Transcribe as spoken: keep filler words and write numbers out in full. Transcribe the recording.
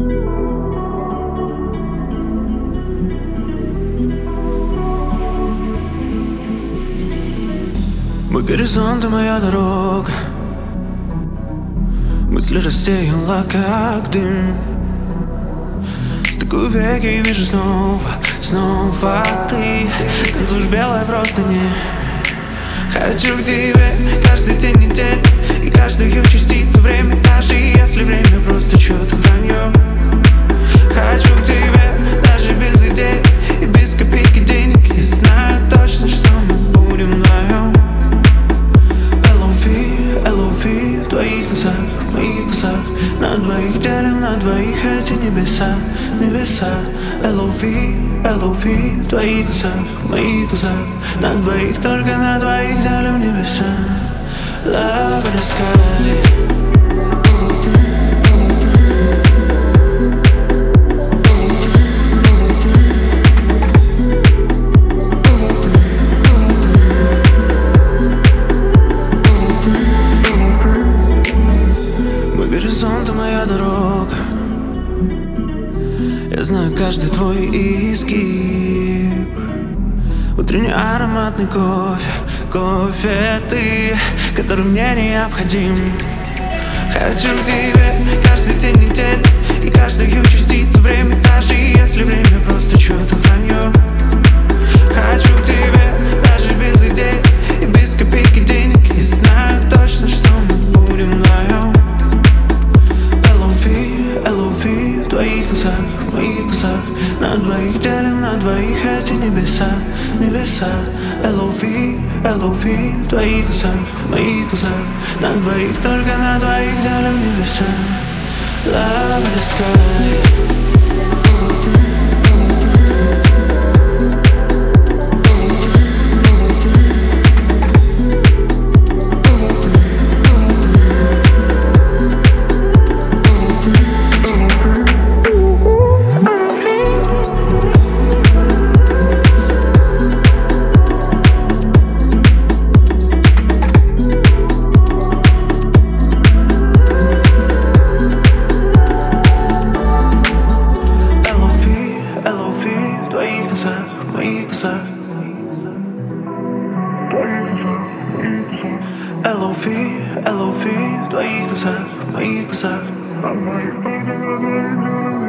Мой горизонт и моя дорога, мысли рассеяла, как дым. Стыкую веки и вижу снова, снова ты танцуешь белой простыни. Хочу к тебе каждый день недели и каждую частицу времени, даже если время просто чьё-то вранье. Хочу к тебе даже без идей и без копейки денег. И знаю точно, что мы будем вдвоем. Элови в твоих глазах, в моих глазах. На двоих делим, на двоих эти небеса, небеса. Элови, элови в твоих глазах, в моих глазах. На двоих, только на двоих делим небеса. Love in the sky. Горизонт и моя дорога, я знаю каждый твой изгиб. Утренний ароматный кофе, кофе ты, который мне необходим. Хочу к тебе каждый день недели и каждую частицу времени, даже если время просто чьё-то вранье. Хочу к тебе даже без идей и без копейки денег. И знаю точно, что мы будем вдвоем. Элови в твоих глазах, в моих глазах. На двоих делим, на двоих эти небеса, небеса. Элови, элови в твоих глазах, в моих глазах. На двоих, только на двоих делим небеса. Love in the sky. Элови, элови в твоих глазах, в моих глазах.